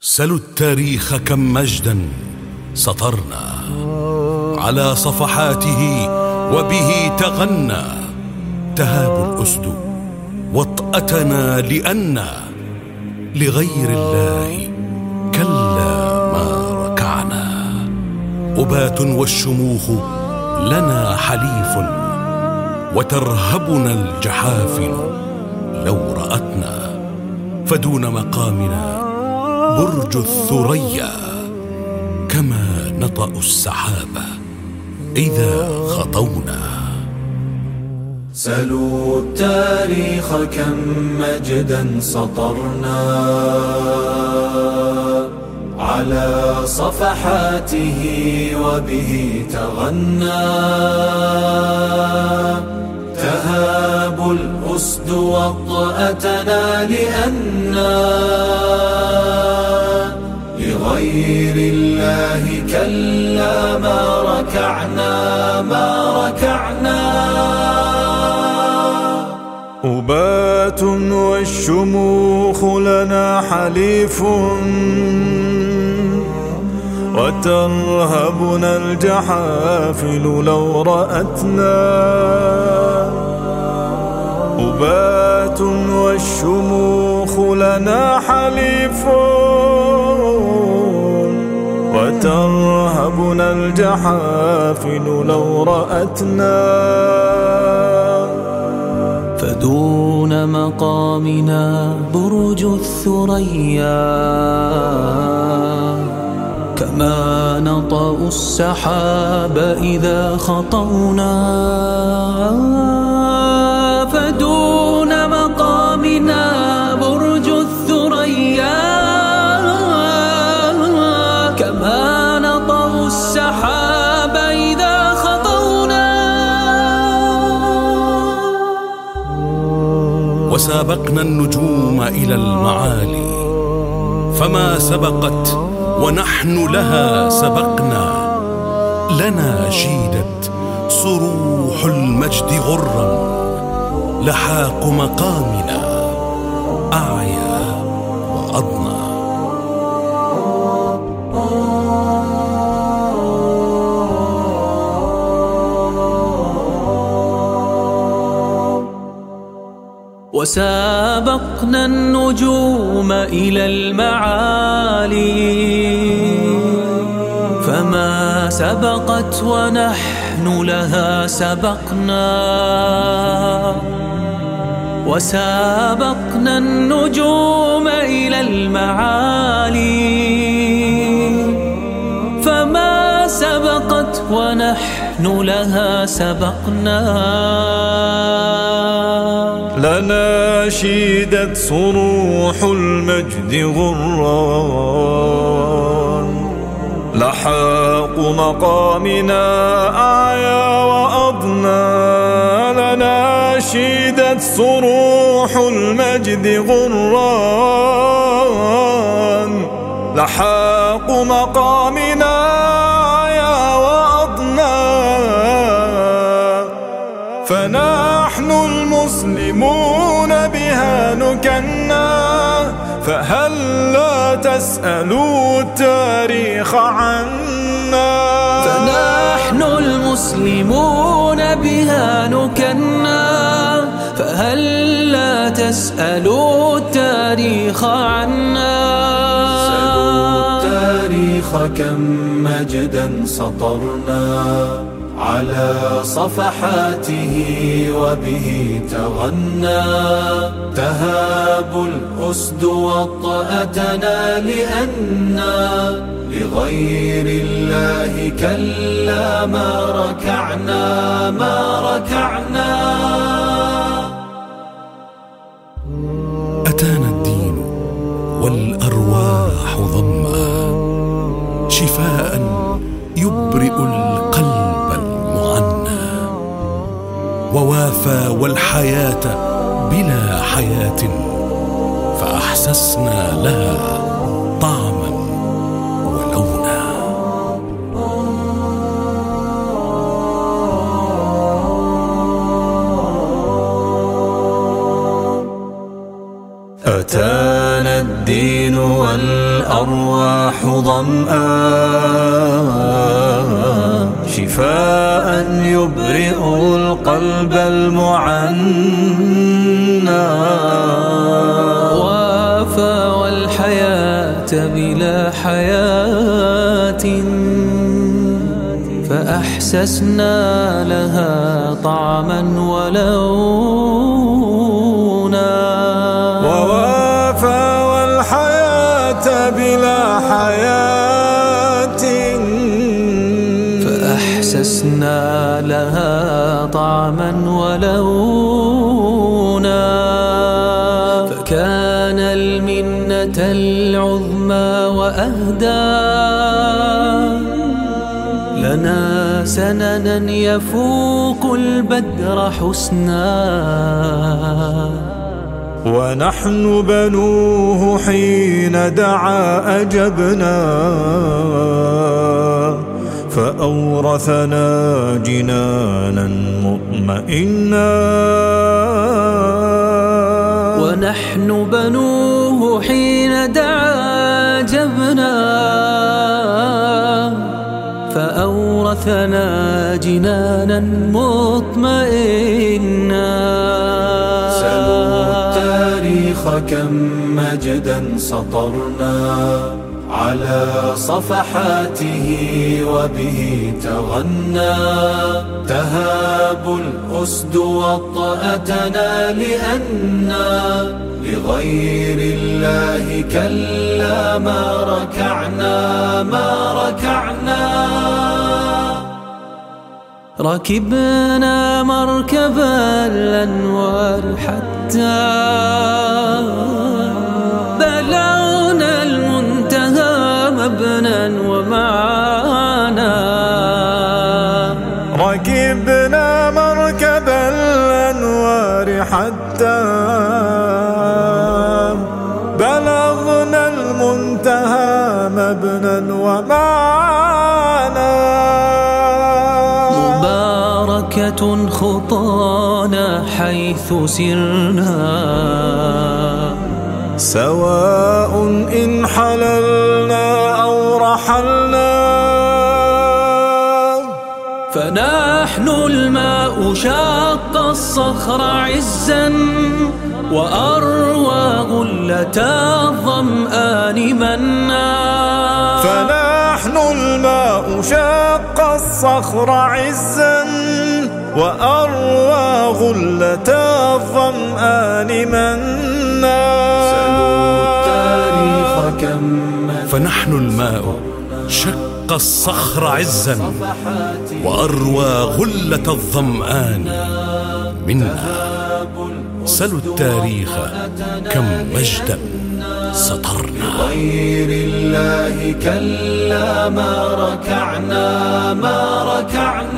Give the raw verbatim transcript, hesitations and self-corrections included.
سلوا التاريخ كم مجدا سطرنا على صفحاته وبه تغنى. تهاب الأسد وطأتنا لأنا لغير الله كلا ما ركعنا. أبات والشموخ لنا حليف وترهبنا الجحافل لو رأتنا. فدون مقامنا برج الثريا كما نطأ السحاب إذا خطونا. سلوا التاريخ كم مجدا سطرنا على صفحاته وبه تغنى. تهاب الأسد وطأتنا لأنا لغير الله كلا ما ركعنا ما ركعنا. أبات والشموخ لنا حليف وترهبنا الجحافل لو رأتنا. أبات والشموخ لنا حليف وترهبنا الجحافل لو رأتنا. فدون مقامنا برج الثريا كما نطأ السحاب إذا خطونا. فدون مقامنا برج الثريا كما نطأ السحاب إذا خطونا. وسابقنا النجوم إلى المعالي فما سبقت ونحن لها سبقنا. لنا شيدت صروح المجد غرا لحاق مقامنا أعيا وأضنى. وسابقنا النجوم إلى المعالي فما سبقت ونحن لها سبقنا. وسابقنا النجوم إلى المعالي فما سبقت ونحن لها سبقنا. لنا شيدت صروح المجد غران لحاق مقامنا أعيا وأضنى. لنا شيدت صروح المجد غران لحاق مقامنا أعيا وأضنى. فنحن المسلمون بها نكنى فهل لا تسألوا التاريخ عنا. فنحن المسلمون بها نكنى فهل لا تسألوا التاريخ عنا. سلوا التاريخ كم مجدا سطرنا على صفحاته وبه تغنى. تهاب الأسد وطأتنا لأنا لغير الله كلا ما ركعنا ما ركعنا. أتانا الدين والأرواح ضمّا شفاء يبرئ القلب ووافى والحياة بلا حياة فأحسسنا لها طعما ولونا. أتانا الدين والأرواح والأرواح ظمآن شفاء يبرئ القلب المعنى وافى والحياة بلا حياة فأحسسنا لها طعما ولونا ووافى والحياة بلا حياة فأحسسنا لها طعما ولونا فكان المنة العظمى وأهدى لنا سننا يفوق البدر حسنا ونحن بنوه حين دعا أجبنا فأورثنا جنانا مطمئنا ونحن بنوه حين دعا أجبنا فأورثنا جنانا مطمئنا سلوا التاريخ كم مجدا سطرنا على صفحاته وبه تغنى تهاب الأسد وطأتنا لأننا لغير الله كلا ما ركعنا ما ركعنا ركبنا مركب الأنوار حتى بلغنا المنتهى مبنا ومعانا ركبنا مركب الأنوار حتى بلغنا المنتهى مبنا ومعانا مباركة خطانا حيث سرنا سواء إن حللنا أو رحلنا فنحن الماء شاق الصخر عزا وأروى غلة الظمآن منا فنحن الماء شاق الصخر عزا وأروى غلة الظمآن منا فنحن الماء شق الصخر عزا وأروى غلة الظمآن منا سلوا التاريخ كم مجدا سطرنا غير الله كلا ما ركعنا ما ركعنا